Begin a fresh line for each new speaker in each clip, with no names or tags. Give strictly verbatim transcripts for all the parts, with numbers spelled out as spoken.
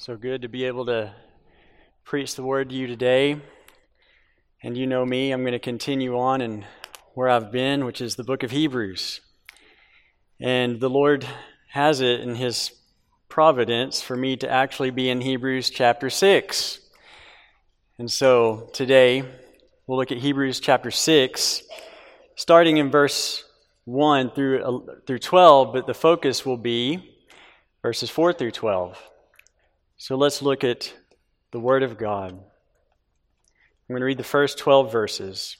So good to be able to preach the word to you today. And you know me, I'm going to continue on in where I've been, which is the book of Hebrews. And the Lord has it in His providence for me to actually be in Hebrews chapter six. And so today we'll look at Hebrews chapter six, starting in verse one through uh, through twelve, but the focus will be verses four through twelve. So let's look at the Word of God. I'm going to read the first twelve verses.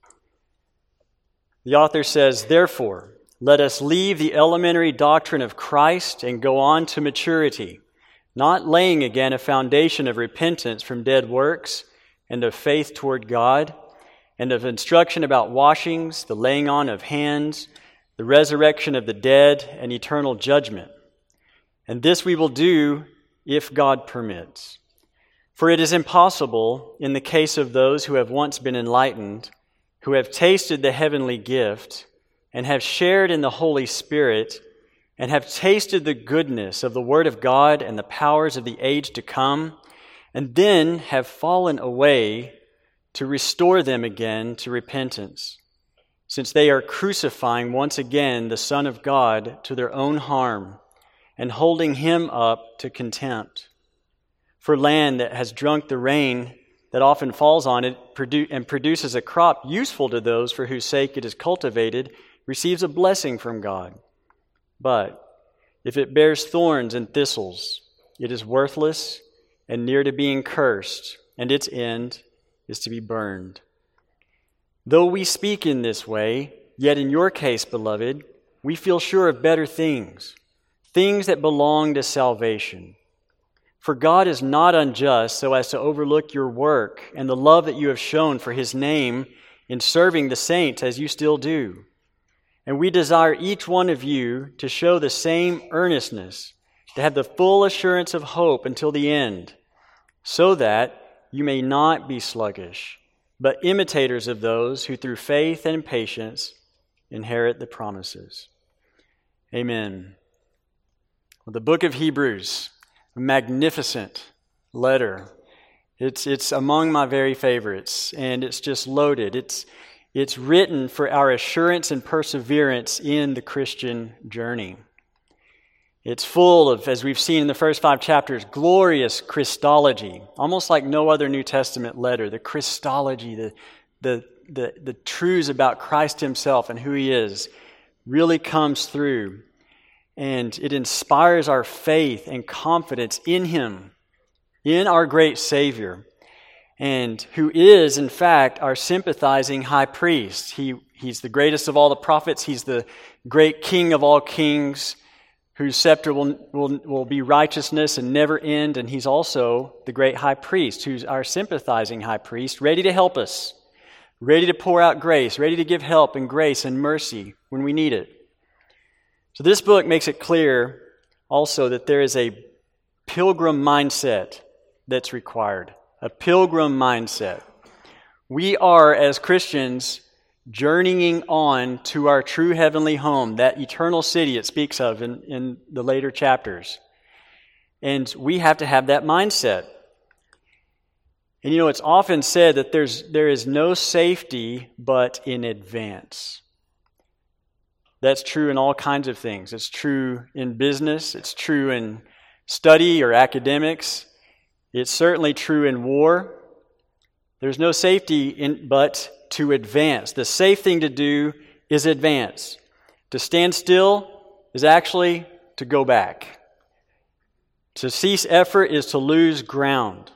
The author says, "Therefore, let us leave the elementary doctrine of Christ and go on to maturity, not laying again a foundation of repentance from dead works and of faith toward God, and of instruction about washings, the laying on of hands, the resurrection of the dead, and eternal judgment. And this we will do if God permits. For it is impossible, in the case of those who have once been enlightened, who have tasted the heavenly gift, and have shared in the Holy Spirit, and have tasted the goodness of the Word of God and the powers of the age to come, and then have fallen away, to restore them again to repentance, since they are crucifying once again the Son of God to their own harm, and holding Him up to contempt. For land that has drunk the rain that often falls on it produ- and produces a crop useful to those for whose sake it is cultivated, receives a blessing from God. But if it bears thorns and thistles, it is worthless and near to being cursed, and its end is to be burned. Though we speak in this way, yet in your case, beloved, we feel sure of better things, things that belong to salvation. For God is not unjust so as to overlook your work and the love that you have shown for His name in serving the saints as you still do. And we desire each one of you to show the same earnestness, to have the full assurance of hope until the end, so that you may not be sluggish, but imitators of those who through faith and patience inherit the promises." Amen. Well, the book of Hebrews, a magnificent letter. It's it's among my very favorites, and it's just loaded. It's it's written for our assurance and perseverance in the Christian journey. It's full of, as we've seen in the first five chapters, glorious Christology, almost like no other New Testament letter. The Christology, the the the, the truths about Christ Himself and who He is, really comes through. And it inspires our faith and confidence in Him, in our great Savior, and who is, in fact, our sympathizing high priest. He, he's the greatest of all the prophets. He's the great King of all kings, whose scepter will, will, will be righteousness and never end. And He's also the great high priest, who's our sympathizing high priest, ready to help us, ready to pour out grace, ready to give help and grace and mercy when we need it. So this book makes it clear also that there is a pilgrim mindset that's required, a pilgrim mindset. We are, as Christians, journeying on to our true heavenly home, that eternal city it speaks of in, in the later chapters. And we have to have that mindset. And you know, it's often said that there's there is no safety but in advance. That's true in all kinds of things. It's true in business. It's true in study or academics. It's certainly true in war. There's no safety in, but to advance. The safe thing to do is advance. To stand still is actually to go back. To cease effort is to lose ground.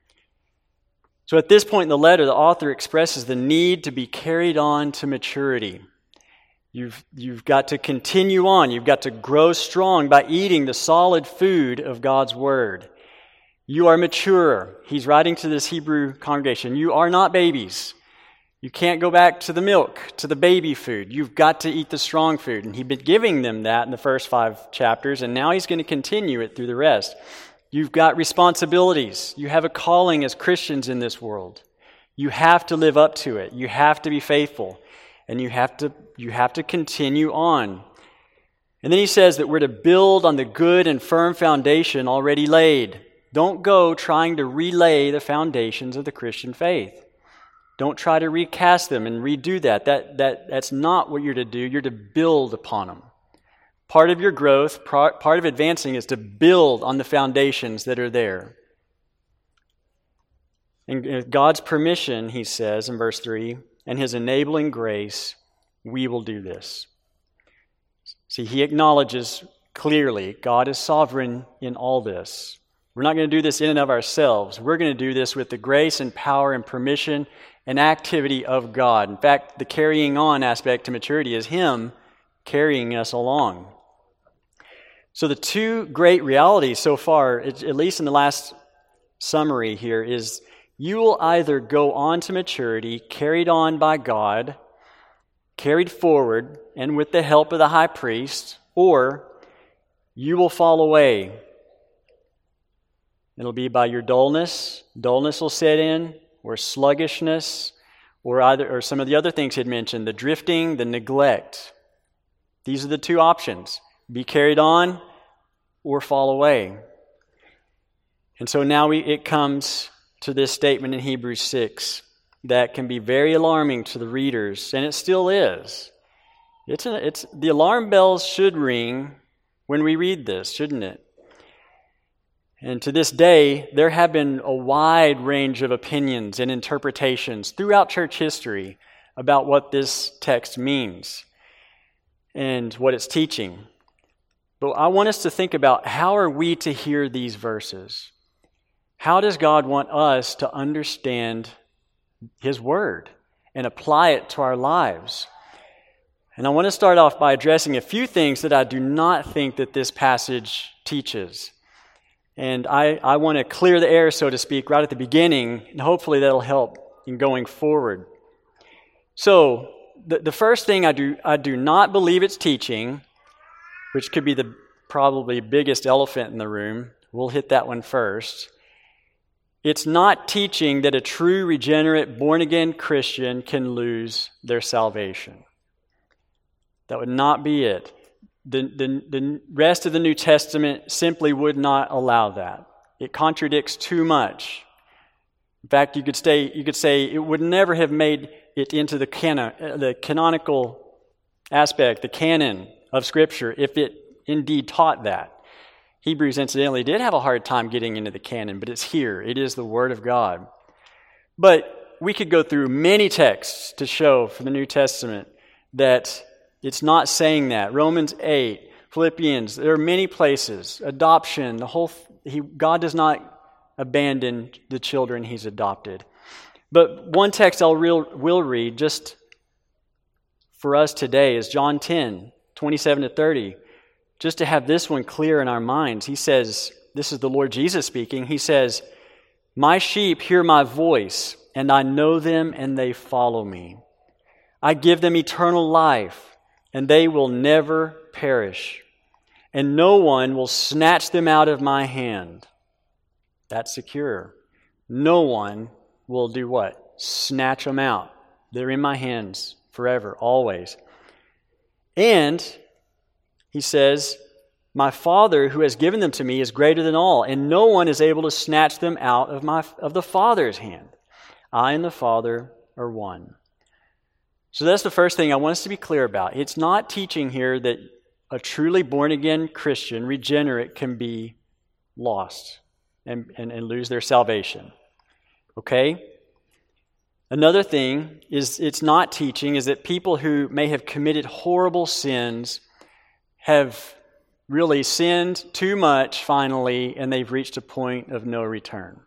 So at this point in the letter, the author expresses the need to be carried on to maturity. You've, you've got to continue on. You've got to grow strong by eating the solid food of God's Word. You are mature. He's writing to this Hebrew congregation. You are not babies. You can't go back to the milk, to the baby food. You've got to eat the strong food. And He'd been giving them that in the first five chapters, and now He's going to continue it through the rest. You've got responsibilities. You have a calling as Christians in this world. You have to live up to it. You have to be faithful. And you have to you have to continue on. And then he says that we're to build on the good and firm foundation already laid, Don't go trying to relay the foundations of the Christian faith. Don't try to recast them and redo that. That, that. That's not what you're to do. You're to build upon them. Part of your growth, part of advancing is to build on the foundations that are there. And with God's permission, he says in verse three, and his enabling grace, we will do this. See, he acknowledges clearly God is sovereign in all this. We're not going to do this in and of ourselves. We're going to do this with the grace and power and permission and activity of God. In fact, the carrying on aspect to maturity is him carrying us along. So the two great realities so far, at least in the last summary here, is you will either go on to maturity, carried on by God, carried forward, and with the help of the high priest, or you will fall away. It'll be by your dullness. Dullness will set in, or sluggishness, or either, or some of the other things he'd mentioned, the drifting, the neglect. These are the two options. Be carried on or fall away. And so now we, it comes to this statement in Hebrews six that can be very alarming to the readers, and it still is. It's, a, it's the alarm bells should ring when we read this, shouldn't it? And to this day, there have been a wide range of opinions and interpretations throughout church history about what this text means and what it's teaching. But I want us to think about, how are we to hear these verses? How does God want us to understand his word and apply it to our lives? And I want to start off by addressing a few things that I do not think that this passage teaches. And I, I want to clear the air, so to speak, right at the beginning, and hopefully that'll help in going forward. So, the, the first thing I do, I do not believe it's teaching, which could be the probably biggest elephant in the room. We'll hit that one first. It's not teaching that a true, regenerate, born-again Christian can lose their salvation. That would not be it. The, the, the rest of the New Testament simply would not allow that. It contradicts too much. In fact, you could say, you could say it would never have made it into the canon, the canonical aspect, the canon of Scripture, if it indeed taught that. Hebrews, incidentally, did have a hard time getting into the canon, but it's here. It is the Word of God. But we could go through many texts to show from the New Testament that it's not saying that. Romans eight, Philippians, there are many places. Adoption, the whole he, God does not abandon the children he's adopted. But one text I'll real, will read just for us today is John ten, twenty-seven to thirty. Just to have this one clear in our minds, he says, this is the Lord Jesus speaking, he says, "My sheep hear my voice, and I know them, and they follow me. I give them eternal life, and they will never perish, and no one will snatch them out of my hand." That's secure. No one will do what? Snatch them out. They're in my hands forever, always. And he says, "My Father who has given them to me is greater than all, and no one is able to snatch them out of my of the Father's hand. I and the Father are one." So that's the first thing I want us to be clear about. It's not teaching here that a truly born-again Christian, regenerate, can be lost and, and, and lose their salvation. Okay? Another thing is it's not teaching is that people who may have committed horrible sins have really sinned too much finally, and they've reached a point of no return.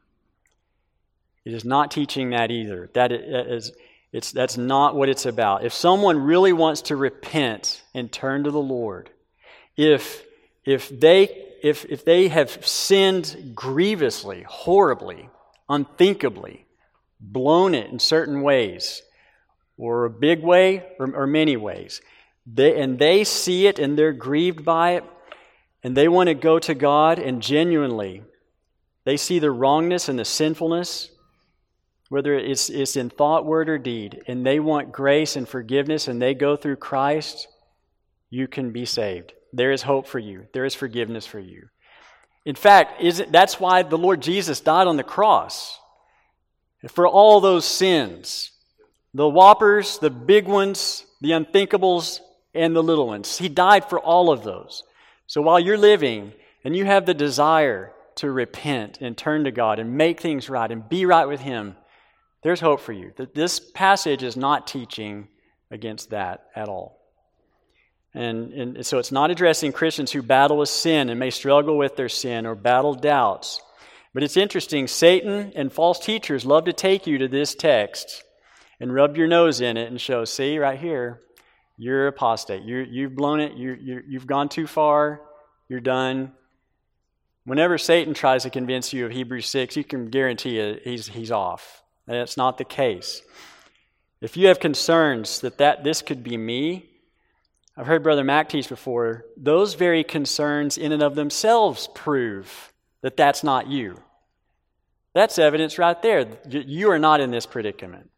It is not teaching that either. That is, it's, that's not what it's about. If someone really wants to repent and turn to the Lord, if, if, they, if, if they have sinned grievously, horribly, unthinkably, blown it in certain ways, or a big way, or, or many ways, They, and they see it and they're grieved by it, and they want to go to God and genuinely, they see the wrongness and the sinfulness, whether it's, it's in thought, word, or deed, and they want grace and forgiveness, and they go through Christ, you can be saved. There is hope for you. There is forgiveness for you. In fact, isn't, that's why the Lord Jesus died on the cross. For all those sins. The whoppers, the big ones, the unthinkables, and the little ones. He died for all of those. So while you're living and you have the desire to repent and turn to God and make things right and be right with Him, there's hope for you. This passage is not teaching against that at all. And, and so it's not addressing Christians who battle with sin and may struggle with their sin or battle doubts. But it's interesting, Satan and false teachers love to take you to this text and rub your nose in it and show, see, right here, you're apostate. You're, you've blown it. You're, you're, you've gone too far. You're done. Whenever Satan tries to convince you of Hebrews six, you can guarantee you he's, he's off. That's not the case. If you have concerns that, that this could be me, I've heard Brother Mack teach before, those very concerns in and of themselves prove that that's not you. That's evidence right there. You are not in this predicament.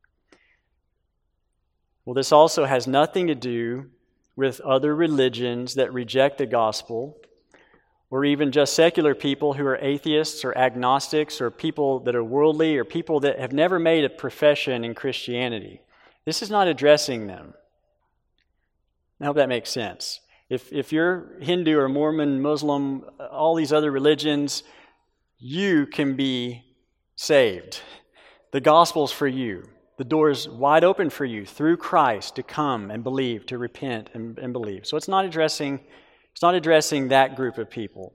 Well, this also has nothing to do with other religions that reject the gospel, or even just secular people who are atheists or agnostics or people that are worldly or people that have never made a profession in Christianity. This is not addressing them. I hope that makes sense. If if you're Hindu or Mormon, Muslim, all these other religions, you can be saved. The gospel's for you. The door's wide open for you through Christ to come and believe, to repent and, and believe. So it's not addressing it's not addressing that group of people.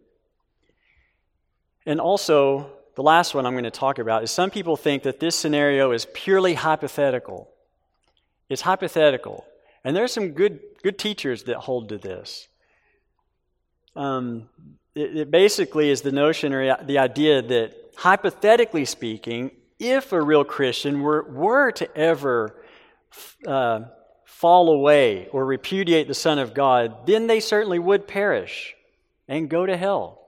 And also, the last one I'm going to talk about is some people think that this scenario is purely hypothetical. It's hypothetical. And there are some good good teachers that hold to this. Um, it, it basically is the notion or the idea that, hypothetically speaking, if a real Christian were, were to ever uh, fall away or repudiate the Son of God, then they certainly would perish and go to hell.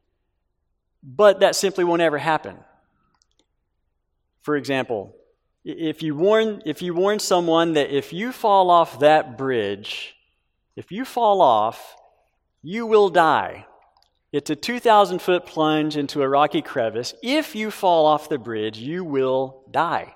But that simply won't ever happen. For example, If you warn if you warn someone that if you fall off that bridge, if you fall off, you will die. It's a two thousand foot plunge into a rocky crevice. If you fall off the bridge, you will die.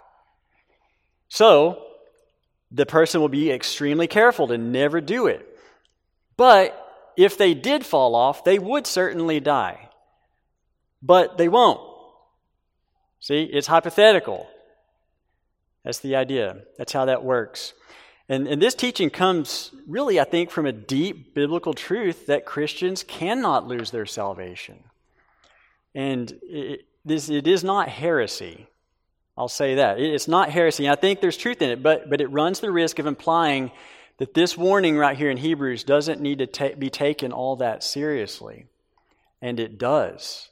So, the person will be extremely careful to never do it. But if they did fall off, they would certainly die. But they won't. See, it's hypothetical. That's the idea. That's how that works. And, and this teaching comes really, I think, from a deep biblical truth that Christians cannot lose their salvation. And it, this, it is not heresy. I'll say that. It, it's not heresy. And I think there's truth in it, but, but it runs the risk of implying that this warning right here in Hebrews doesn't need to ta- be taken all that seriously. And it does.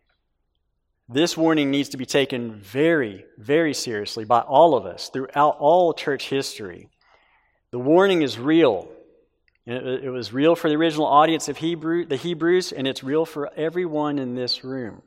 This warning needs to be taken very, very seriously by all of us throughout all church history. The warning is real. It, it was real for the original audience of Hebrew, the Hebrews, and it's real for everyone in this room.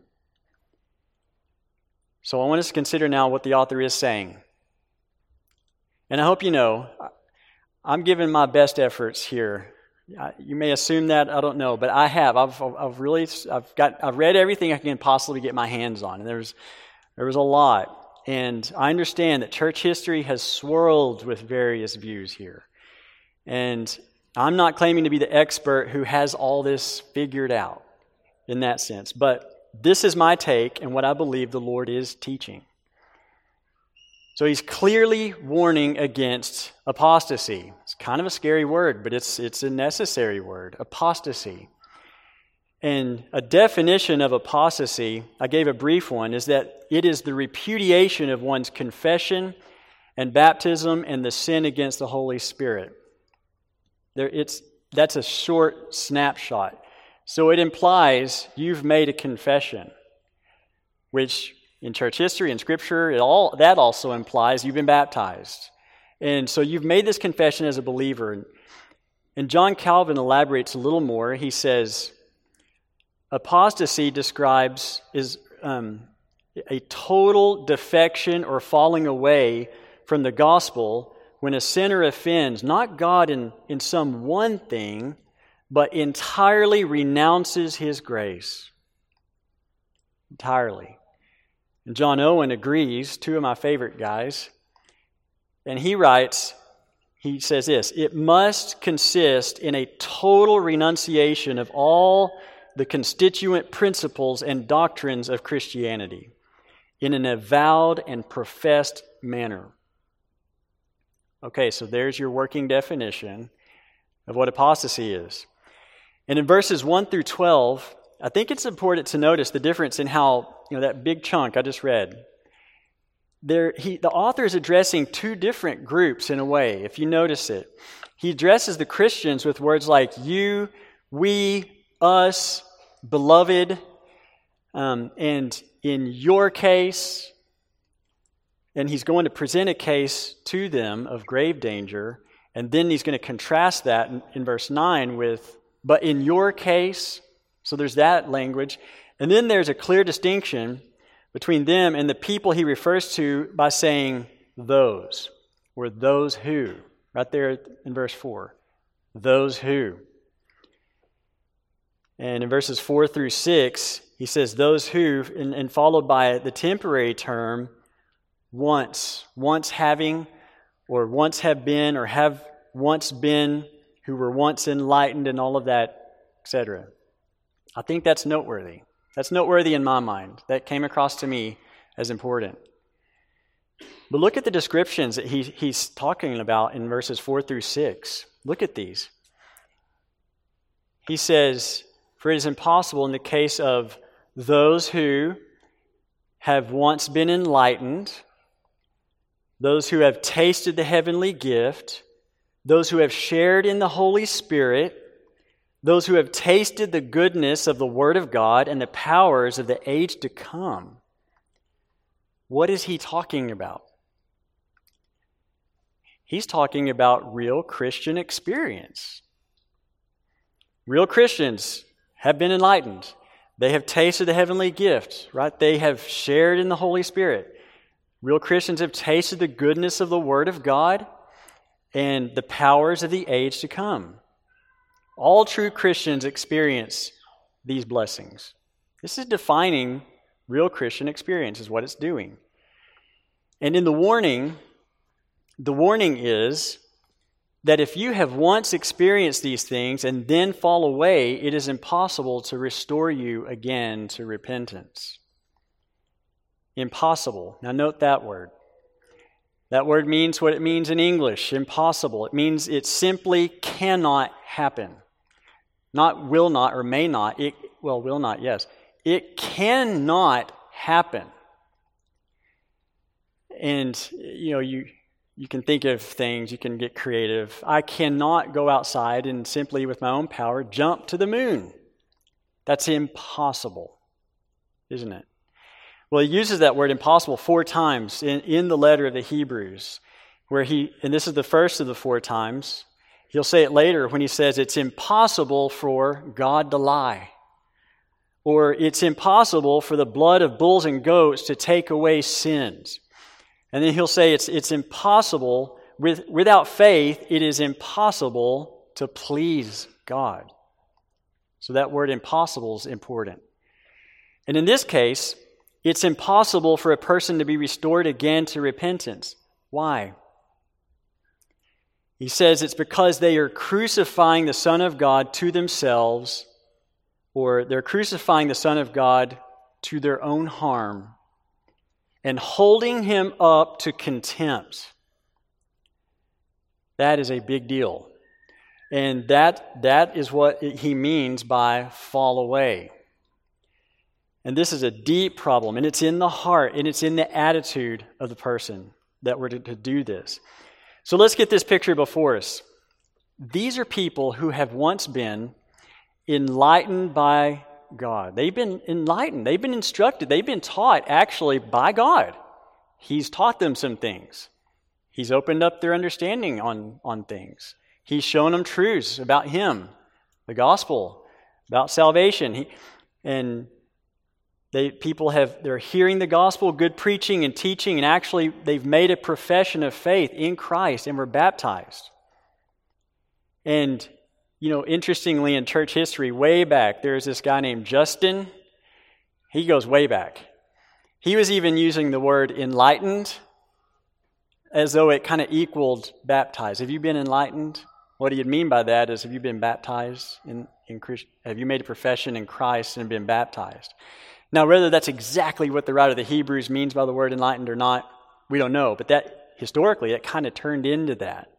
So I want us to consider now what the author is saying. And I hope you know, I'm giving my best efforts here. You may assume that, I don't know, but I have. I've, I've really, I've got, I've read everything I can possibly get my hands on, and there's, there was a lot. And I understand that church history has swirled with various views here. And I'm not claiming to be the expert who has all this figured out in that sense, but this is my take and what I believe the Lord is teaching. So he's clearly warning against apostasy. It's kind of a scary word, but it's it's a necessary word, apostasy. And a definition of apostasy, I gave a brief one, is that it is the repudiation of one's confession and baptism and the sin against the Holy Spirit. There, it's that's a short snapshot. So it implies you've made a confession, which in church history and Scripture, it all that also implies you've been baptized. And so you've made this confession as a believer. And John Calvin elaborates a little more. He says, apostasy describes is um, a total defection or falling away from the gospel when a sinner offends not God in, in some one thing, but entirely renounces His grace entirely. And John Owen agrees, two of my favorite guys, and he writes, he says this, it must consist in a total renunciation of all the constituent principles and doctrines of Christianity in an avowed and professed manner. Okay, so there's your working definition of what apostasy is. And in verses one through twelve, I think it's important to notice the difference in how, you know, that big chunk I just read. There, he, the author is addressing two different groups in a way, if you notice it. He addresses the Christians with words like you, we, us, beloved, um, and in your case, and he's going to present a case to them of grave danger, and then he's going to contrast that in, in verse nine with, but in your case, so there's that language, and then there's a clear distinction between them and the people he refers to by saying those, or those who, right there in verse four, those who. And in verses four through six, he says those who, and, and followed by the temporary term, once, once having, or once have been, or have once been, who were once enlightened, and all of that, et cetera. I think that's noteworthy. That's noteworthy in my mind. That came across to me as important. But look at the descriptions that he, he's talking about in verses four through six. Look at these. He says, for it is impossible in the case of those who have once been enlightened, those who have tasted the heavenly gift, those who have shared in the Holy Spirit, those who have tasted the goodness of the Word of God and the powers of the age to come. What is he talking about? He's talking about real Christian experience. Real Christians have been enlightened. They have tasted the heavenly gift, right? They have shared in the Holy Spirit. Real Christians have tasted the goodness of the Word of God and the powers of the age to come. All true Christians experience these blessings. This is defining real Christian experience, is what it's doing. And in the warning, the warning is that if you have once experienced these things and then fall away, it is impossible to restore you again to repentance. Impossible. Now note that word. That word means what it means in English, impossible. It means it simply cannot happen. Not will not or may not. It, well, will not, yes. It cannot happen. And, you know, you you can think of things, you can get creative. I cannot go outside and simply with my own power jump to the moon. That's impossible, isn't it? Well, he uses that word impossible four times in, in the letter of the Hebrews, where he, and this is the first of the four times. He'll say it later when he says it's impossible for God to lie. Or it's impossible for the blood of bulls and goats to take away sins. And then he'll say it's it's impossible, with, without faith, it is impossible to please God. So that word impossible is important. And in this case, it's impossible for a person to be restored again to repentance. Why? He says it's because they are crucifying the Son of God to themselves, or they're crucifying the Son of God to their own harm and holding him up to contempt. That is a big deal. And that that is what he means by fall away. And this is a deep problem, and it's in the heart, and it's in the attitude of the person that we're to, to do this. So let's get this picture before us. These are people who have once been enlightened by God. They've been enlightened. They've been instructed. They've been taught actually by God. He's taught them some things. He's opened up their understanding on, on things. He's shown them truths about Him, the gospel, about salvation. He, and they people have they're hearing the gospel, good preaching and teaching, and actually they've made a profession of faith in Christ and were baptized. And you know, interestingly, in church history, way back, there's this guy named Justin. He goes way back. He was even using the word enlightened as though it kind of equaled baptized. Have you been enlightened? What he'd mean by that is, have you been baptized in, in Christ? Have you made a profession in Christ and been baptized? Now, whether that's exactly what the writer of the Hebrews means by the word enlightened or not, we don't know. But that historically, it kind of turned into that.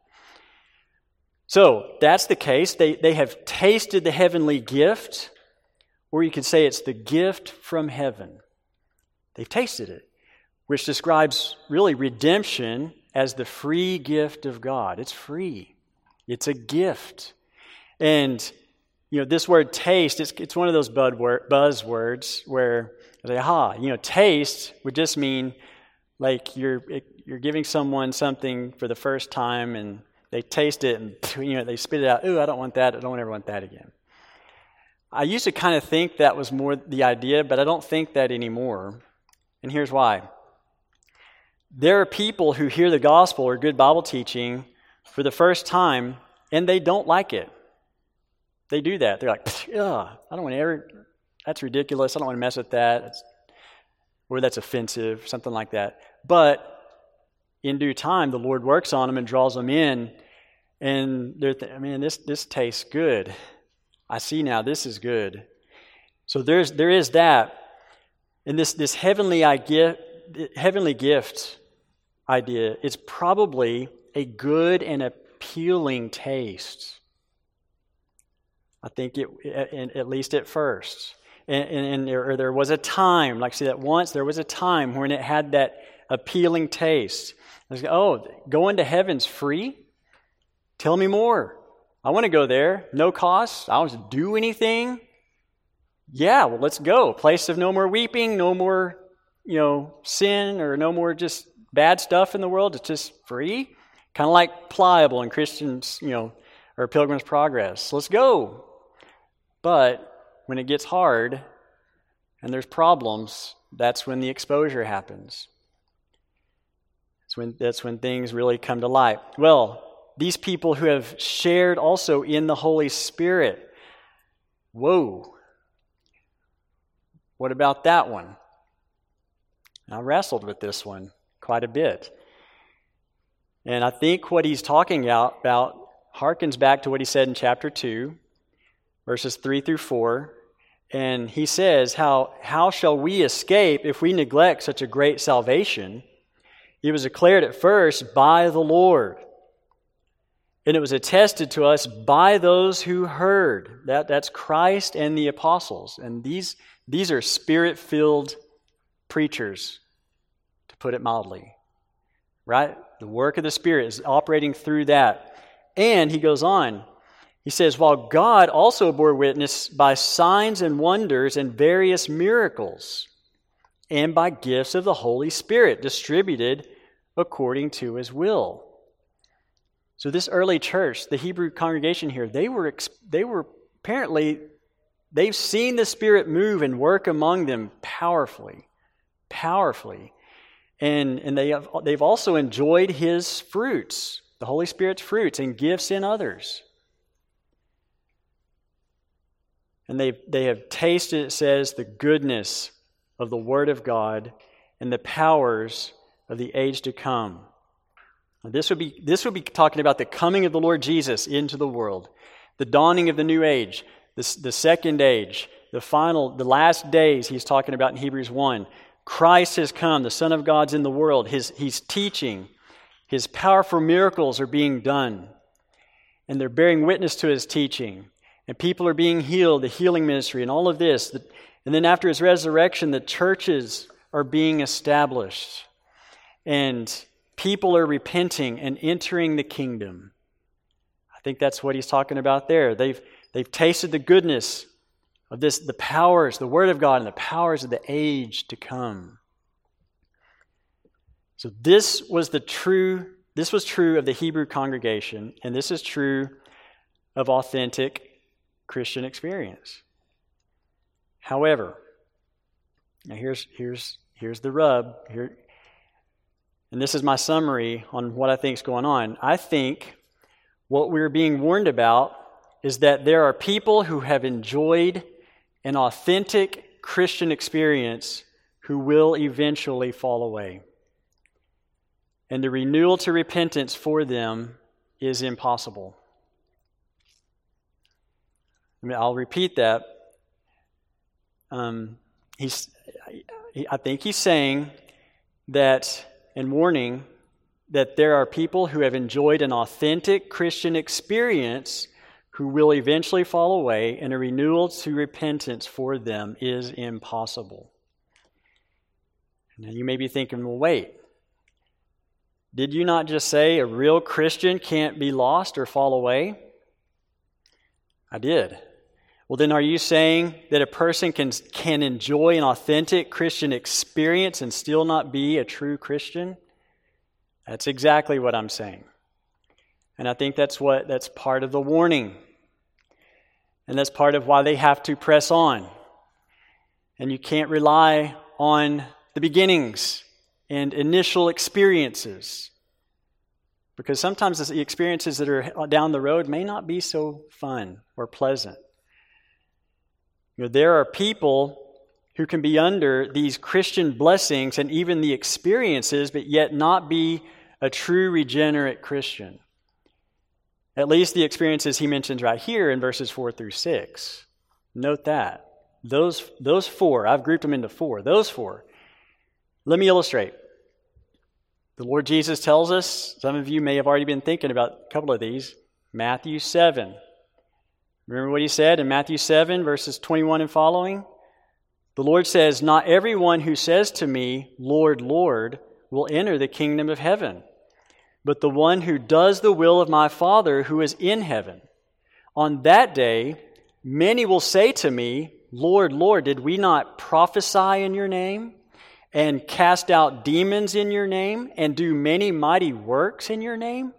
So that's the case. They they have tasted the heavenly gift, or you could say it's the gift from heaven. They've tasted it, which describes really redemption as the free gift of God. It's free. It's a gift. And, you know, this word taste, it's, it's one of those buzzwords where, like, aha, you know, taste would just mean like you're you're giving someone something for the first time and they taste it and, you know, they spit it out. Ooh, I don't want that. I don't ever want that again. I used to kind of think that was more the idea, but I don't think that anymore. And here's why. There are people who hear the gospel or good Bible teaching for the first time, and they don't like it. They do that. They're like, ugh, I don't want to ever, that's ridiculous. I don't want to mess with that. It's, or that's offensive, something like that. But in due time, the Lord works on them and draws them in, and they're, th- I mean, this this tastes good. I see now this is good. So there's there is that, and this this heavenly idea, heavenly gift idea. It's probably a good and appealing taste. I think it, at least at first. And, and, and there, there was a time, like see that once, there was a time when it had that appealing taste. Was, oh, going to heaven's free? Tell me more. I want to go there. No cost. I don't have to do anything. Yeah, well, let's go. Place of no more weeping, no more, you know, sin, or no more just bad stuff in the world. It's just free. Kind of like Pliable in Christians, you know, or Pilgrim's Progress. Let's go. But when it gets hard and there's problems, that's when the exposure happens. That's when, that's when things really come to light. Well, these people who have shared also in the Holy Spirit. Whoa. What about that one? I wrestled with this one quite a bit. And I think what he's talking about, about harkens back to what he said in chapter two, verses three through four. And he says, how, how shall we escape if we neglect such a great salvation? It was declared at first by the Lord, and it was attested to us by those who heard. That, that's Christ and the apostles. And these, these are spirit-filled preachers, to put it mildly. Right? The work of the Spirit is operating through that. And he goes on. He says, while God also bore witness by signs and wonders and various miracles, and by gifts of the Holy Spirit distributed according to His will. So this early church, the Hebrew congregation here, they were they were apparently, they've seen the Spirit move and work among them powerfully, powerfully. And, and they have, they've also enjoyed His fruits, the Holy Spirit's fruits and gifts in others. And they they have tasted, it says, the goodness of the Word of God and the powers of the age to come. Now this would be this would be talking about the coming of the Lord Jesus into the world, the dawning of the new age, the, the second age, the final, the last days he's talking about in Hebrews one. Christ has come, the Son of God's in the world. His, he's teaching. His powerful miracles are being done. And they're bearing witness to His teaching. And people are being healed, the healing ministry and all of this. And then after His resurrection, the churches are being established. And people are repenting and entering the kingdom. I think that's what he's talking about there. They've, they've tasted the goodness of this, the powers, the Word of God, and the powers of the age to come. So this was the true, this was true of the Hebrew congregation, and this is true of authentic Christian experience. However, now here's here's here's the rub. Here, and this is my summary on what I think is going on. I think what we're being warned about is that there are people who have enjoyed an authentic Christian experience who will eventually fall away. And the renewal to repentance for them is impossible. I mean, I'll repeat that. Um, he's, I think he's saying that, and warning, that there are people who have enjoyed an authentic Christian experience who will eventually fall away, and a renewal to repentance for them is impossible. Now you may be thinking, well, wait. Did you not just say a real Christian can't be lost or fall away? I did. Well, then are you saying that a person can, can enjoy an authentic Christian experience and still not be a true Christian? That's exactly what I'm saying. And I think that's what that's part of the warning. And that's part of why they have to press on. And you can't rely on the beginnings and initial experiences. Because sometimes the experiences that are down the road may not be so fun or pleasant. You know, there are people who can be under these Christian blessings and even the experiences, but yet not be a true regenerate Christian. At least the experiences he mentions right here in verses four through six. Note that. Those, those four, I've grouped them into four. Those four. Let me illustrate. The Lord Jesus tells us, some of you may have already been thinking about a couple of these, Matthew seven. Remember what he said in Matthew seven, verses twenty-one and following? The Lord says, "Not everyone who says to me, 'Lord, Lord,' will enter the kingdom of heaven, but the one who does the will of my Father who is in heaven. On that day, many will say to me, 'Lord, Lord, did we not prophesy in your name, and cast out demons in your name, and do many mighty works in your name?'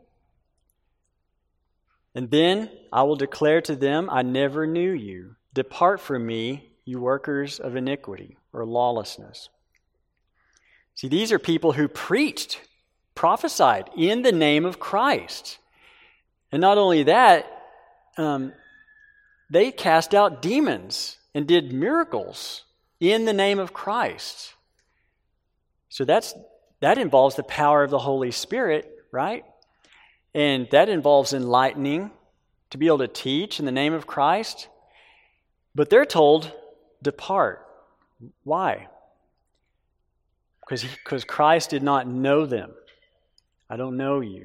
And then I will declare to them, 'I never knew you. Depart from me, you workers of iniquity,' or lawlessness." See, these are people who preached, prophesied in the name of Christ. And not only that, um, they cast out demons and did miracles in the name of Christ. So that's that involves the power of the Holy Spirit, right? And that involves enlightening, to be able to teach in the name of Christ. But they're told, depart. Why? Because, because Christ did not know them. I don't know you.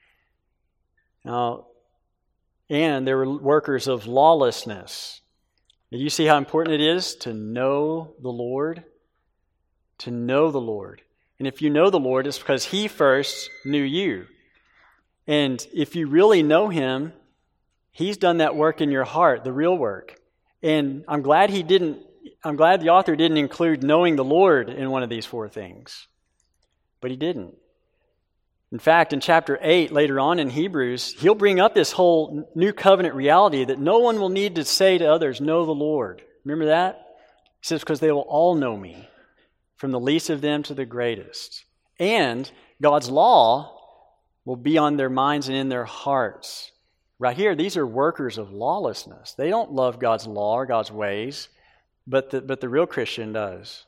Now, and they were workers of lawlessness. Do you see how important it is to know the Lord? To know the Lord. And if you know the Lord, it's because He first knew you. And if you really know Him, He's done that work in your heart, the real work. And I'm glad He didn't, I'm glad the author didn't include knowing the Lord in one of these four things. But he didn't. In fact, in chapter eight, later on in Hebrews, he'll bring up this whole new covenant reality that no one will need to say to others, "Know the Lord." Remember that? He says, "Because they will all know me, from the least of them to the greatest." And God's law will be on their minds and in their hearts. Right here, these are workers of lawlessness. They don't love God's law or God's ways, but the, but the real Christian does.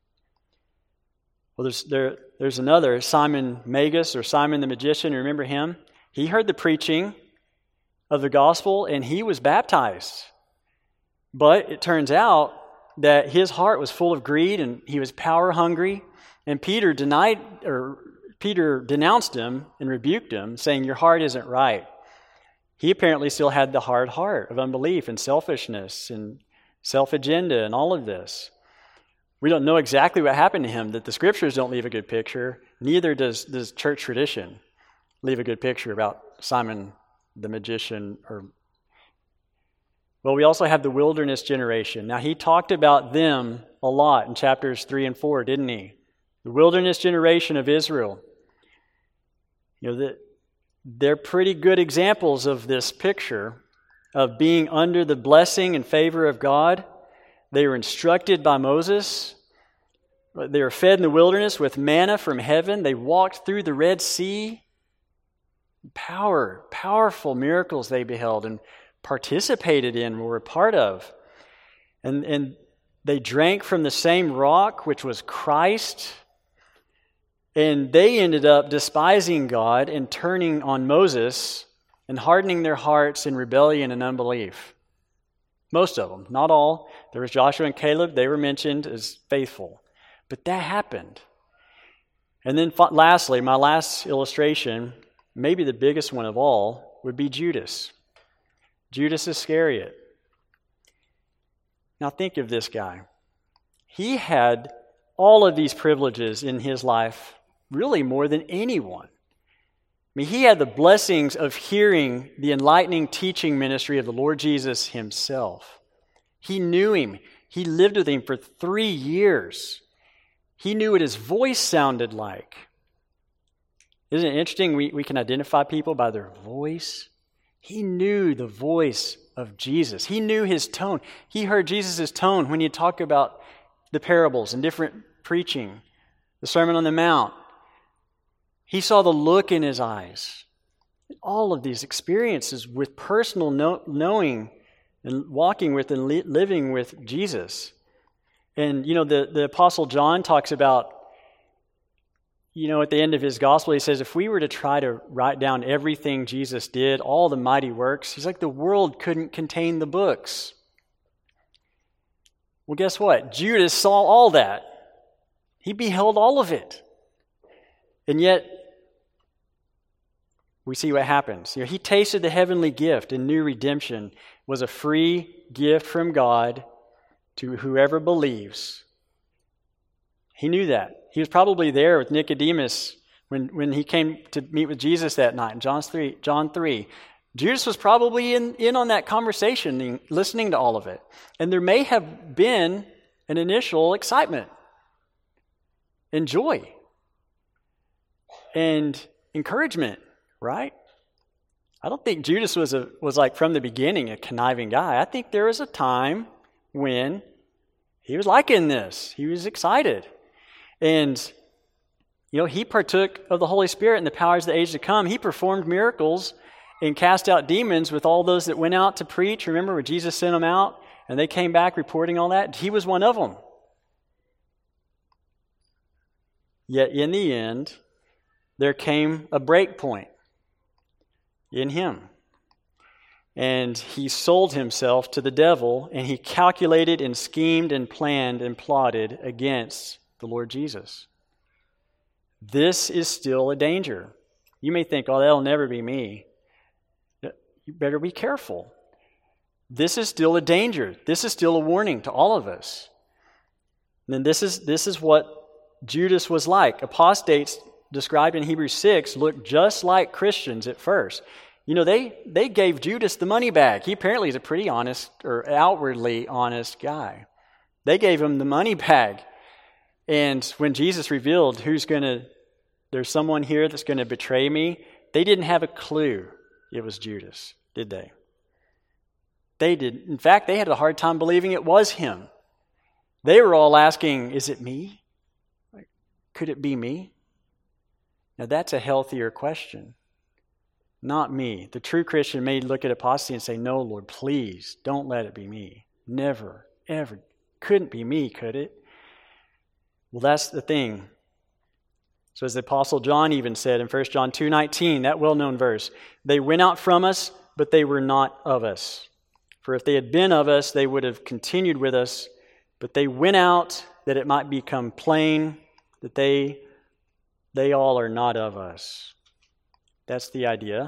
Well, there's there, there's another, Simon Magus, or Simon the magician. Remember him? He heard the preaching of the gospel and he was baptized. But it turns out that his heart was full of greed and he was power hungry. And Peter denied, or Peter denounced him and rebuked him, saying, "Your heart isn't right." He apparently still had the hard heart of unbelief and selfishness and self-agenda and all of this. We don't know exactly what happened to him, that the scriptures don't leave a good picture. Neither does, does church tradition leave a good picture about Simon the magician. Or Well, we also have the wilderness generation. Now, he talked about them a lot in chapters three and four, didn't he? The wilderness generation of Israel. You know, the, they're pretty good examples of this picture of being under the blessing and favor of God. They were instructed by Moses. They were fed in the wilderness with manna from heaven. They walked through the Red Sea. Power, powerful miracles they beheld and participated in, were a part of. And, and They drank from the same rock, which was Christ, and they ended up despising God and turning on Moses and hardening their hearts in rebellion and unbelief. Most of them, not all. There was Joshua and Caleb. They were mentioned as faithful. But that happened. And then lastly, my last illustration, maybe the biggest one of all, would be Judas. Judas Iscariot. Now think of this guy. He had all of these privileges in his life, really more than anyone. I mean, he had the blessings of hearing the enlightening teaching ministry of the Lord Jesus himself. He knew him. He lived with him for three years. He knew what his voice sounded like. Isn't it interesting? We, we can identify people by their voice. He knew the voice of Jesus. He knew his tone. He heard Jesus' tone when he talked about the parables and different preaching, the Sermon on the Mount. He saw the look in his eyes. All of these experiences with personal know, knowing and walking with and li- living with Jesus. And, you know, the, the Apostle John talks about, you know, at the end of his gospel, he says, if we were to try to write down everything Jesus did, all the mighty works, he's like, the world couldn't contain the books. Well, guess what? Judas saw all that. He beheld all of it. And yet, we see what happens. You know, he tasted the heavenly gift and knew redemption was a free gift from God to whoever believes. He knew that. He was probably there with Nicodemus when, when he came to meet with Jesus that night in John three. John three. Judas was probably in, in on that conversation, listening to all of it. And there may have been an initial excitement and joy and encouragement, right? I don't think Judas was a was like from the beginning a conniving guy. I think there was a time when he was liking this. He was excited. And, you know, he partook of the Holy Spirit and the powers of the age to come. He performed miracles and cast out demons with all those that went out to preach. Remember where Jesus sent them out and they came back reporting all that? He was one of them. Yet in the end, there came a break point in him. And he sold himself to the devil, and he calculated and schemed and planned and plotted against the Lord Jesus. This is still a danger. You may think, oh, that'll never be me. You better be careful. This is still a danger. This is still a warning to all of us. And then this is, this is what Judas was like. Apostates described in Hebrews six look just like Christians at first. You know, they, they gave Judas the money bag. He apparently is a pretty honest or outwardly honest guy. They gave him the money bag. And when Jesus revealed who's going to, there's someone here that's going to betray me, they didn't have a clue it was Judas, did they? They did. In fact, they had a hard time believing it was him. They were all asking, is it me? Like, could it be me? Now that's a healthier question. Not me. The true Christian may look at apostasy and say, no, Lord, please don't let it be me. Never, ever. Couldn't be me, could it? Well, that's the thing. So as the Apostle John even said in First John two nineteen, that well-known verse, they went out from us, but they were not of us. For if they had been of us, they would have continued with us, but they went out that it might become plain that they, they all are not of us. That's the idea.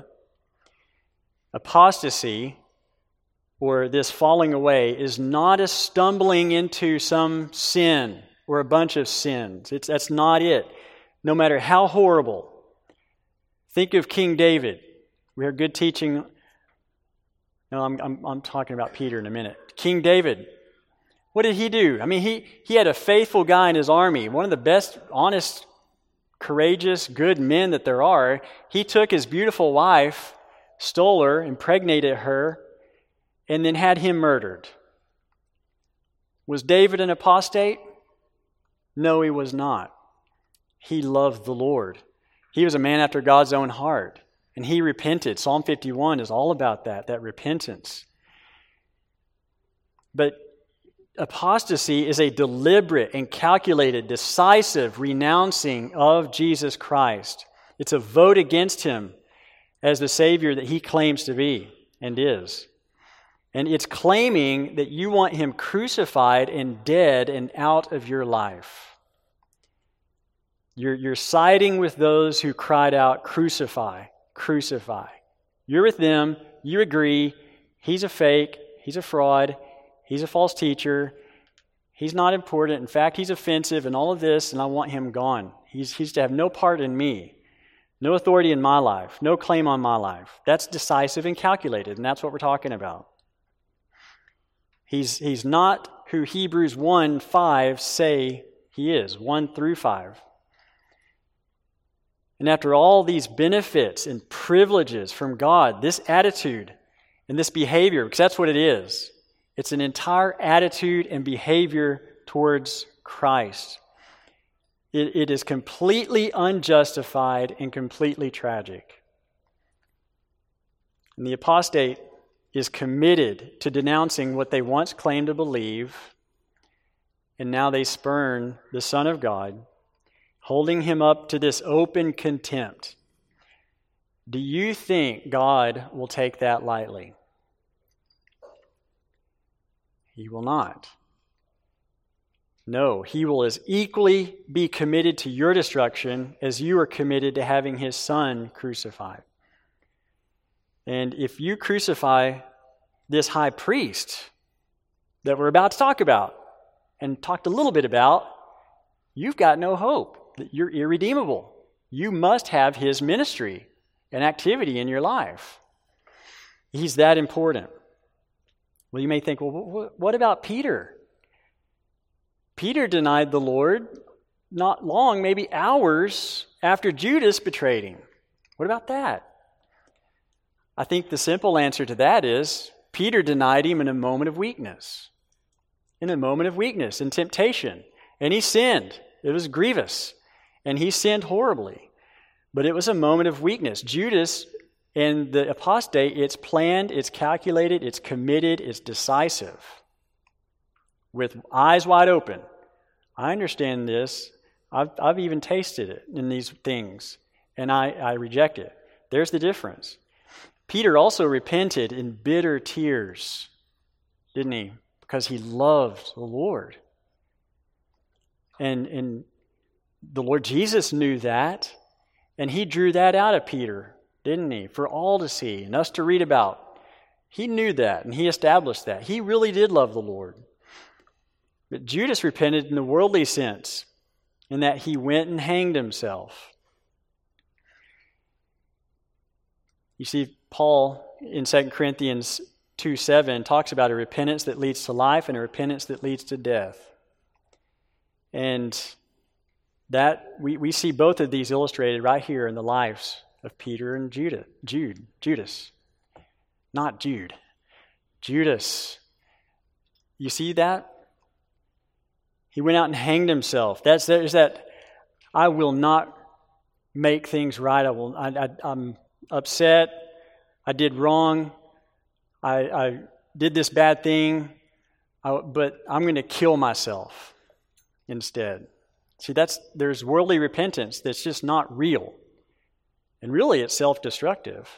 Apostasy, or this falling away, is not a stumbling into some sin or a bunch of sins. It's, that's not it. No matter how horrible. Think of King David. We heard good teaching. No, I'm, I'm, I'm talking about Peter in a minute. King David. What did he do? I mean, he, he had a faithful guy in his army, one of the best, honest, courageous, good men that there are. He took his beautiful wife, stole her, impregnated her, and then had him murdered. Was David an apostate? No, he was not. He loved the Lord. He was a man after God's own heart, and he repented. Psalm fifty-one is all about that, that repentance. But apostasy is a deliberate and calculated, decisive renouncing of Jesus Christ. It's a vote against him as the Savior that he claims to be and is. And it's claiming that you want him crucified and dead and out of your life. You're, you're siding with those who cried out, crucify, crucify. You're with them, you agree, he's a fake, he's a fraud, he's a false teacher, he's not important, in fact, he's offensive and all of this, and I want him gone. He's, he's to have no part in me, no authority in my life, no claim on my life. That's decisive and calculated, and that's what we're talking about. He's, he's not who Hebrews one five say he is, one through five. And after all these benefits and privileges from God, this attitude and this behavior, because that's what it is, it's an entire attitude and behavior towards Christ. It, it is completely unjustified and completely tragic. And the apostate is committed to denouncing what they once claimed to believe, and now they spurn the Son of God, holding him up to this open contempt. Do you think God will take that lightly? He will not. No, he will as equally be committed to your destruction as you are committed to having his Son crucified. And if you crucify this high priest that we're about to talk about and talked a little bit about, you've got no hope. You're irredeemable. You must have his ministry and activity in your life. He's that important. Well, you may think, well, what about Peter? Peter denied the Lord not long, maybe hours after Judas betrayed him. What about that? I think the simple answer to that is Peter denied him in a moment of weakness. In a moment of weakness and temptation. And he sinned. It was grievous. And he sinned horribly. But it was a moment of weakness. Judas and the apostate, it's planned, it's calculated, it's committed, it's decisive. With eyes wide open. I understand this. I've, I've even tasted it in these things. And I, I reject it. There's the difference. Peter also repented in bitter tears, didn't he? Because he loved the Lord. And, and the Lord Jesus knew that, and he drew that out of Peter, didn't he? For all to see and us to read about. He knew that, and he established that. He really did love the Lord. But Judas repented in the worldly sense, in that he went and hanged himself. You see, Paul in Second Corinthians two seven talks about a repentance that leads to life and a repentance that leads to death. And that we, we see both of these illustrated right here in the lives of Peter and Judah, Jude, Judas. Not Jude. Judas. You see that? He went out and hanged himself. That's there's that I will not make things right. I will I, I I'm upset. I did wrong. I, I did this bad thing, I, but I'm going to kill myself instead. See, that's there's worldly repentance that's just not real. And really, it's self-destructive.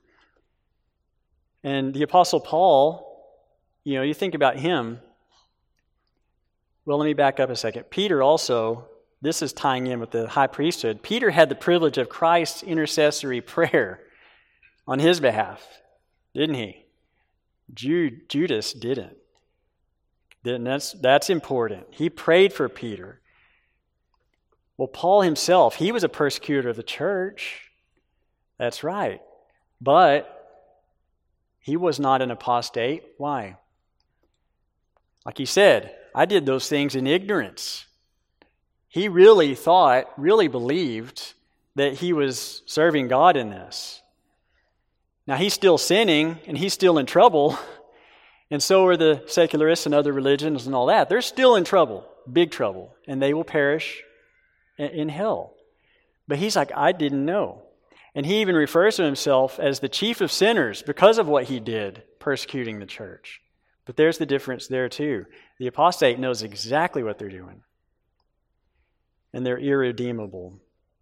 And the Apostle Paul, you know, you think about him. Well, let me back up a second. Peter also, this is tying in with the high priesthood. Peter had the privilege of Christ's intercessory prayer on his behalf, didn't he? Jude, Judas didn't. Then that's, that's important. He prayed for Peter. Well, Paul himself, he was a persecutor of the church. That's right. But he was not an apostate. Why? Like he said, I did those things in ignorance. He really thought, really believed that he was serving God in this. Now, he's still sinning, and he's still in trouble, and so are the secularists and other religions and all that. They're still in trouble, big trouble, and they will perish in hell. But he's like, I didn't know. And he even refers to himself as the chief of sinners because of what he did, persecuting the church. But there's the difference there too. The apostate knows exactly what they're doing. And they're irredeemable.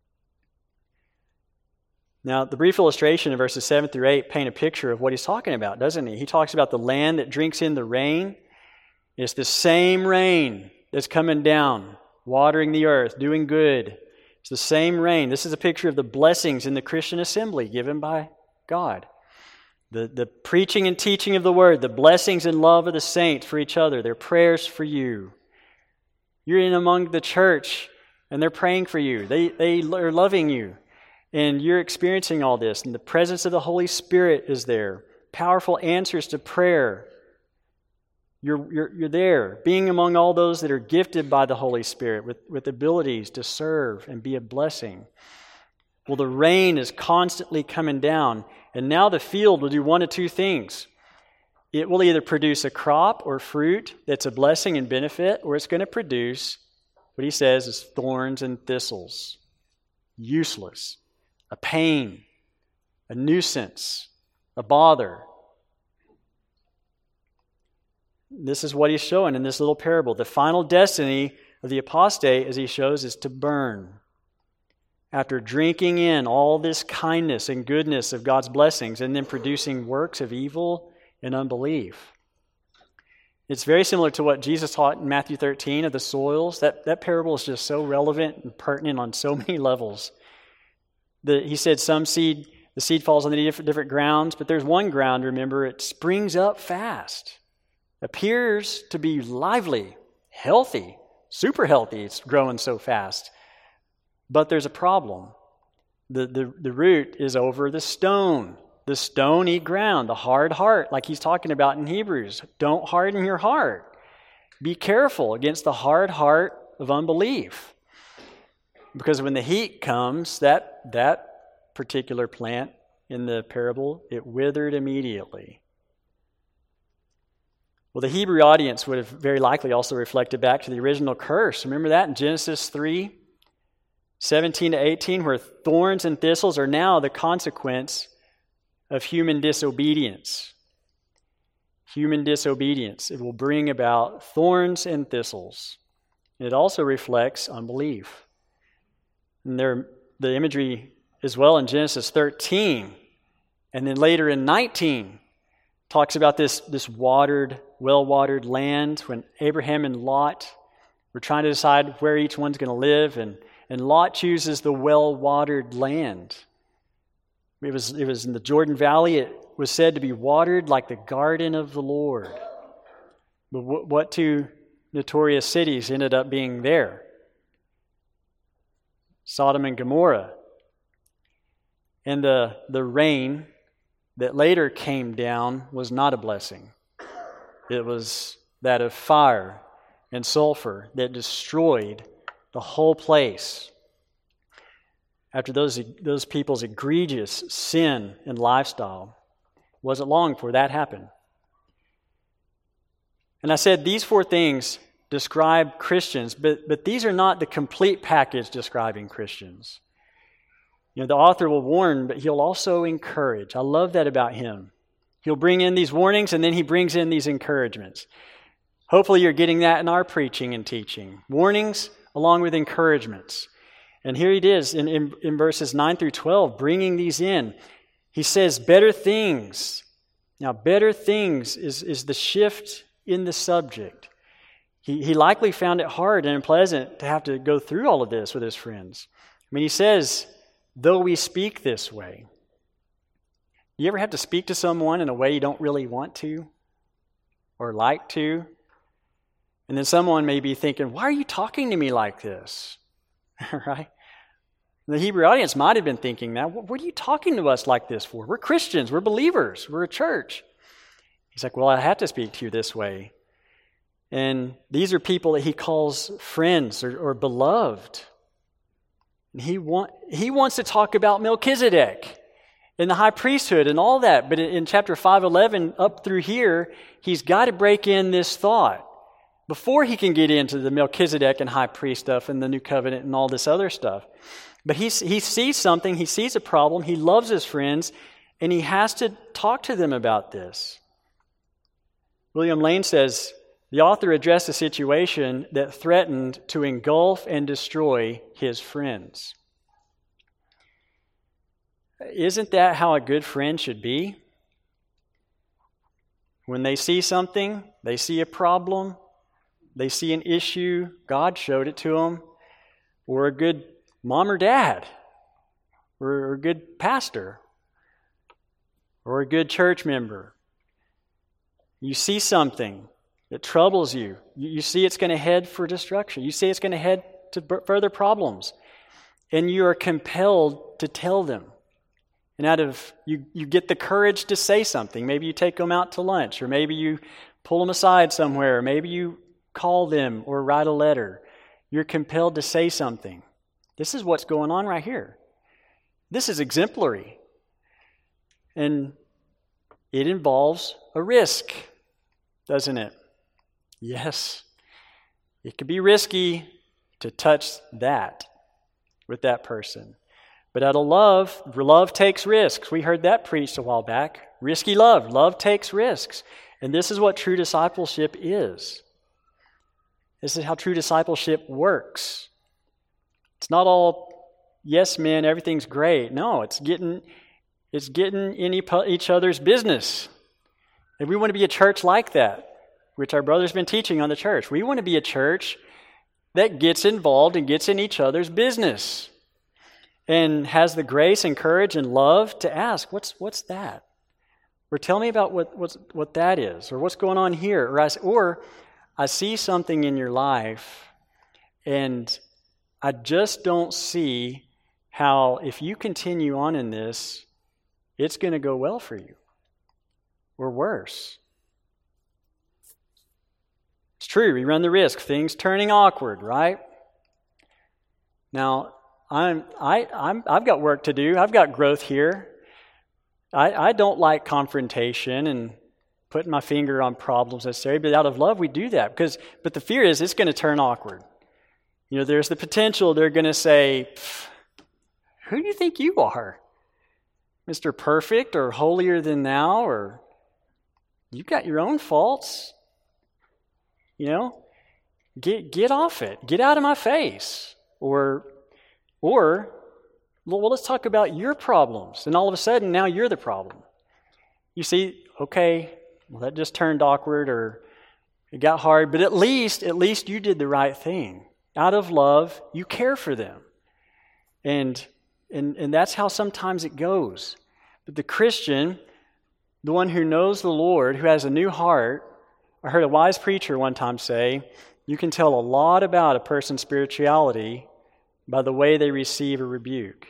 Now, the brief illustration in verses seven through eight paint a picture of what he's talking about, doesn't he? He talks about the land that drinks in the rain. It's the same rain that's coming down, watering the earth, doing good. It's the same rain. This is a picture of the blessings in the Christian assembly given by God. The, the preaching and teaching of the word, the blessings and love of the saints for each other, their prayers for you. You're in among the church, and they're praying for you. They, they are loving you. And you're experiencing all this, and the presence of the Holy Spirit is there. Powerful answers to prayer. You're, you're, you're there, being among all those that are gifted by the Holy Spirit with, with abilities to serve and be a blessing. Well, the rain is constantly coming down, and now the field will do one of two things. It will either produce a crop or fruit that's a blessing and benefit, or it's going to produce what he says is thorns and thistles. Useless. A pain, a nuisance, a bother. This is what he's showing in this little parable. The final destiny of the apostate, as he shows, is to burn. After drinking in all this kindness and goodness of God's blessings and then producing works of evil and unbelief. It's very similar to what Jesus taught in Matthew thirteen of the soils. That, that parable is just so relevant and pertinent on so many levels. The, he said some seed, the seed falls on the different, different grounds, but there's one ground, remember, it springs up fast. Appears to be lively, healthy, super healthy. It's growing so fast. But there's a problem. The, the, the root is over the stone, the stony ground, the hard heart, like he's talking about in Hebrews. Don't harden your heart. Be careful against the hard heart of unbelief. Because when the heat comes, that, that particular plant in the parable, it withered immediately. Well, the Hebrew audience would have very likely also reflected back to the original curse. Remember that in Genesis three, seventeen to eighteen, where thorns and thistles are now the consequence of human disobedience. Human disobedience. It will bring about thorns and thistles. And it also reflects unbelief. And there, the imagery as well in Genesis thirteen, and then later in nineteen, talks about this, this watered, well-watered land when Abraham and Lot were trying to decide where each one's going to live, and, and Lot chooses the well-watered land. It was, it was in the Jordan Valley. It was said to be watered like the garden of the Lord. But what, what two notorious cities ended up being there? Sodom and Gomorrah. And the, the rain that later came down was not a blessing. It was that of fire and sulfur that destroyed the whole place. After those, those people's egregious sin and lifestyle, it wasn't long before that happened. And I said these four things describe Christians, but, but these are not the complete package describing Christians. You know, the author will warn, but he'll also encourage. I love that about him. He'll bring in these warnings, and then he brings in these encouragements. Hopefully you're getting that in our preaching and teaching. Warnings along with encouragements. And here it is in, in, in verses nine through twelve, bringing these in. He says, better things. Now, better things is, is the shift in the subject. He, he likely found it hard and unpleasant to have to go through all of this with his friends. I mean, he says, though we speak this way. You ever have to speak to someone in a way you don't really want to or like to? And then someone may be thinking, why are you talking to me like this? Right? The Hebrew audience might have been thinking that. What are you talking to us like this for? We're Christians. We're believers. We're a church. He's like, well, I have to speak to you this way. And these are people that he calls friends or, or beloved. And he, want, he wants to talk about Melchizedek and the high priesthood and all that. But in chapter five eleven, up through here, he's got to break in this thought before he can get into the Melchizedek and high priest stuff and the new covenant and all this other stuff. But he, he sees something, he sees a problem, he loves his friends, and he has to talk to them about this. William Lane says, the author addressed a situation that threatened to engulf and destroy his friends. Isn't that how a good friend should be? When they see something, they see a problem, they see an issue, God showed it to them, or a good mom or dad, or a good pastor, or a good church member. You see something that troubles you. You see it's going to head for destruction. You see it's going to head to further problems. And you are compelled to tell them. And out of, you, you get the courage to say something. Maybe you take them out to lunch, or maybe you pull them aside somewhere, or maybe you call them or write a letter. You're compelled to say something. This is what's going on right here. This is exemplary. And it involves a risk, doesn't it? Yes. It could be risky to touch that with that person. But out of love, love takes risks. We heard that preached a while back. Risky love. Love takes risks. And this is what true discipleship is. This is how true discipleship works. It's not all yes men, everything's great. No, it's getting it's getting in each other's business. And we want to be a church like that, which our brother's been teaching on the church. We want to be a church that gets involved and gets in each other's business and has the grace and courage and love to ask, what's what's that? Or tell me about what what's, what that is, or what's going on here. Or I, or I see something in your life, and I just don't see how, if you continue on in this, it's going to go well for you, or worse. It's true, we run the risk, things turning awkward, right? Now, I'm, I, I'm, I've got work to do. I've got growth here. I, I don't like confrontation and putting my finger on problems necessarily, but out of love we do that. Because, but the fear is it's going to turn awkward. You know, there's the potential they're going to say, who do you think you are? Mister Perfect or holier than thou, or you've got your own faults. You know, get get off it. Get out of my face. Or Or, well, let's talk about your problems. And all of a sudden, now you're the problem. You see, okay, well, that just turned awkward, or it got hard, but at least, at least you did the right thing. Out of love, you care for them. And, and, and that's how sometimes it goes. But the Christian, the one who knows the Lord, who has a new heart, I heard a wise preacher one time say, you can tell a lot about a person's spirituality by the way they receive a rebuke.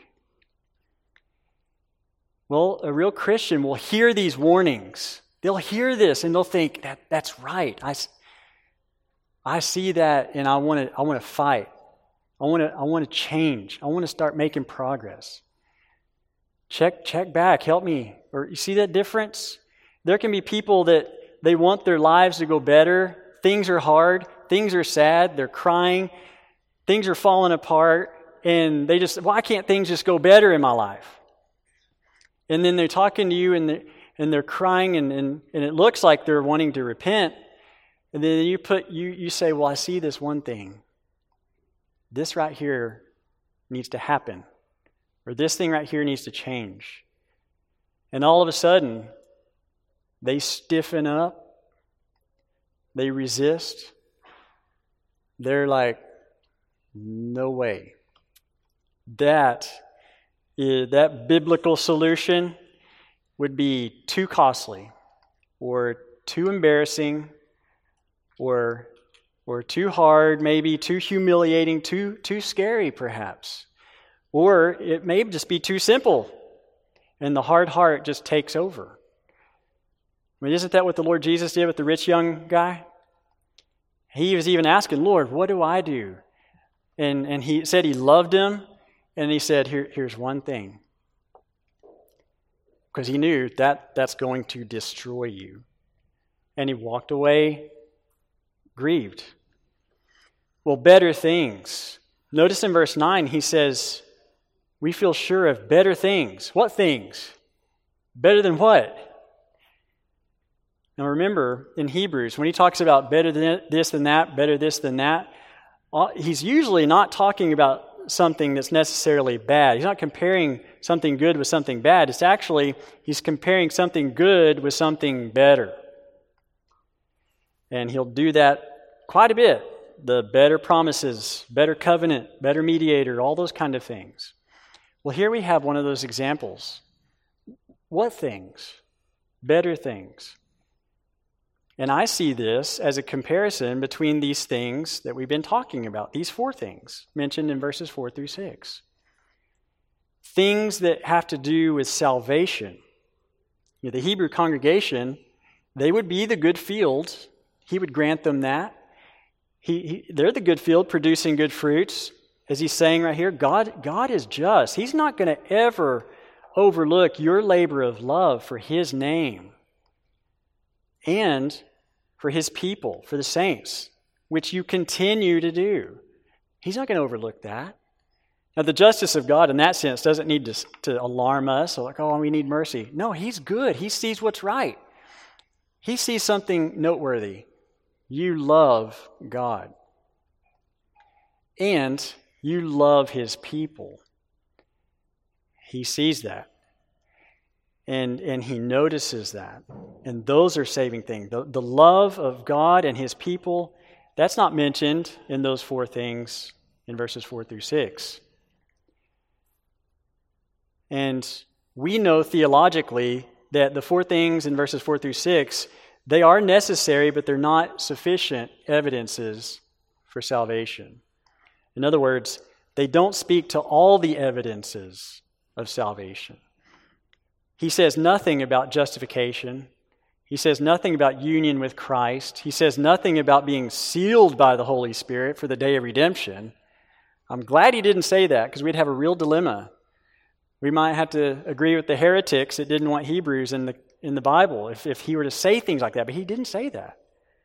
Well, a real Christian will hear these warnings. They'll hear this and they'll think, that that's right. I, I see that and I want to I want to fight. I want to I want to change. I want to start making progress. Check check back, help me. Or you see that difference? There can be people that they want their lives to go better. Things are hard, things are sad, they're crying. Things are falling apart, and they just, why can't things just go better in my life? And then they're talking to you, and they're, and they're crying, and, and, and it looks like they're wanting to repent. And then you put you you say, well, I see this one thing. This right here needs to happen. Or this thing right here needs to change. And all of a sudden, they stiffen up. They resist. They're like, no way. That is, that biblical solution would be too costly, or too embarrassing, or or too hard, maybe too humiliating, too too scary perhaps. Or it may just be too simple, and the hard heart just takes over. I mean, isn't that what the Lord Jesus did with the rich young guy? He was even asking, Lord, what do I do? And and he said he loved him, and he said, Here, here's one thing. Because he knew that that's going to destroy you. And he walked away grieved. Well, better things. Notice in verse nine, he says, we feel sure of better things. What things? Better than what? Now remember, in Hebrews, when he talks about better than this than that, better this than that, he's usually not talking about something that's necessarily bad. He's not comparing something good with something bad. It's actually, he's comparing something good with something better. And he'll do that quite a bit. The better promises, better covenant, better mediator, all those kind of things. Well, here we have one of those examples. What things? Better things. And I see this as a comparison between these things that we've been talking about, these four things mentioned in verses four through six. Things that have to do with salvation. You know, the Hebrew congregation, they would be the good field. He would grant them that. He, he, they're the good field producing good fruits. As he's saying right here, God, God is just. He's not going to ever overlook your labor of love for His name and for His people, for the saints, which you continue to do. He's not going to overlook that. Now, the justice of God in that sense doesn't need to, to alarm us, or like, oh, we need mercy. No, He's good. He sees what's right. He sees something noteworthy. You love God. And you love His people. He sees that. And, and He notices that. And those are saving things. The, the love of God and His people, that's not mentioned in those four things in verses four through six. And we know theologically that the four things in verses four through six, they are necessary, but they're not sufficient evidences for salvation. In other words, they don't speak to all the evidences of salvation. He says nothing about justification. He says nothing about union with Christ. He says nothing about being sealed by the Holy Spirit for the day of redemption. I'm glad he didn't say that, because we'd have a real dilemma. We might have to agree with the heretics that didn't want Hebrews in the in the Bible if, if he were to say things like that, but he didn't say that.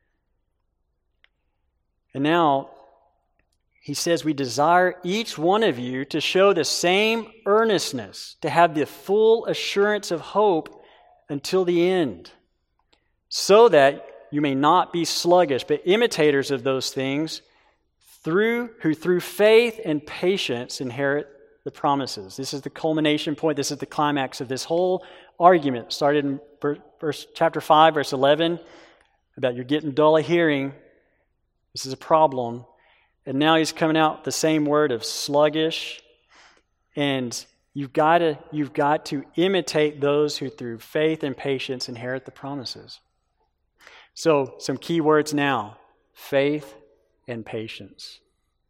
And now he says, we desire each one of you to show the same earnestness, to have the full assurance of hope until the end, so that you may not be sluggish, but imitators of those things, through who through faith and patience inherit the promises. This is the culmination point. This is the climax of this whole argument. Started in verse, chapter five, verse eleven, about you're getting dull of hearing. This is a problem. And now he's coming out with the same word of sluggish. And you've got to, you've got to imitate those who through faith and patience inherit the promises. So some key words now: faith and patience.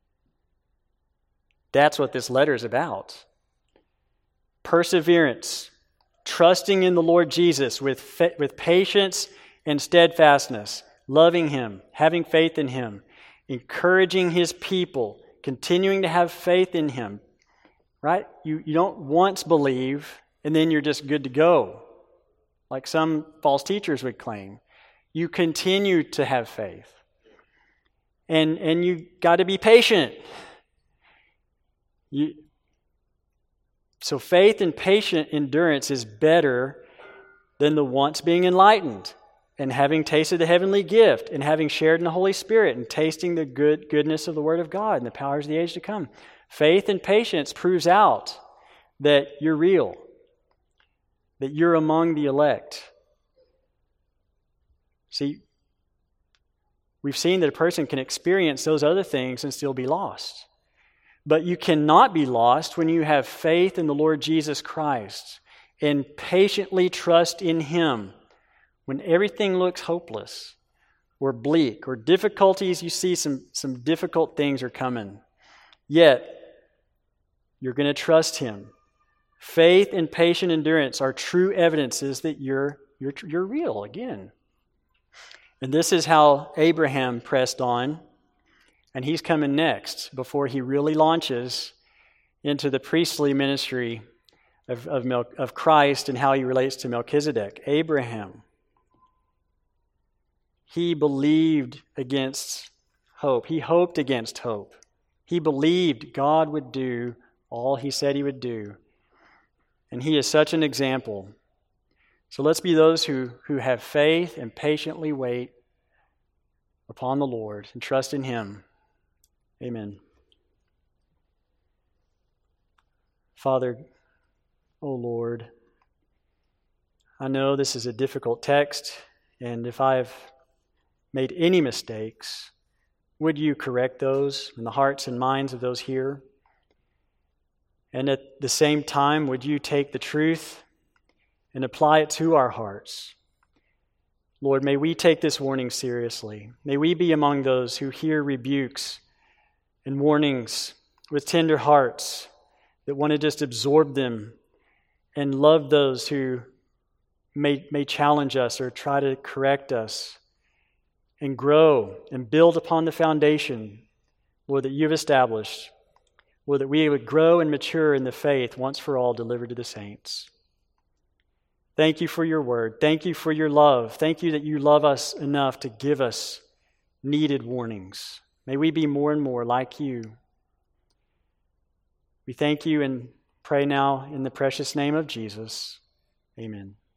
That's what this letter is about. Perseverance, trusting in the Lord Jesus with, fa- with patience and steadfastness, loving Him, having faith in Him, encouraging His people, continuing to have faith in Him. Right? You, you don't once believe and then you're just good to go, like some false teachers would claim. You continue to have faith. And, and you got to be patient. You, so faith and patient endurance is better than the once being enlightened and having tasted the heavenly gift and having shared in the Holy Spirit and tasting the good goodness of the Word of God and the powers of the age to come. Faith and patience proves out that you're real, that you're among the elect. See, we've seen that a person can experience those other things and still be lost. But you cannot be lost when you have faith in the Lord Jesus Christ and patiently trust in Him when everything looks hopeless or bleak or difficulties. You see some, some difficult things are coming. Yet, you're going to trust Him. Faith and patient endurance are true evidences that you're, you're, you're real again. And this is how Abraham pressed on. And he's coming next before he really launches into the priestly ministry of, of, Mel, of Christ and how he relates to Melchizedek. Abraham, he believed against hope. He hoped against hope. He believed God would do all He said He would do. And he is such an example So let's be those who, who have faith and patiently wait upon the Lord and trust in Him. Amen. Father, O Lord, I know this is a difficult text, and if I've made any mistakes, would you correct those in the hearts and minds of those here? And at the same time, would you take the truth and apply it to our hearts? Lord, may we take this warning seriously. May we be among those who hear rebukes and warnings with tender hearts that want to just absorb them and love those who may, may challenge us or try to correct us, and grow and build upon the foundation, Lord, that you've established. Lord, that we would grow and mature in the faith once for all delivered to the saints. Thank you for your word. Thank you for your love. Thank you that you love us enough to give us needed warnings. May we be more and more like you. We thank you and pray now in the precious name of Jesus. Amen.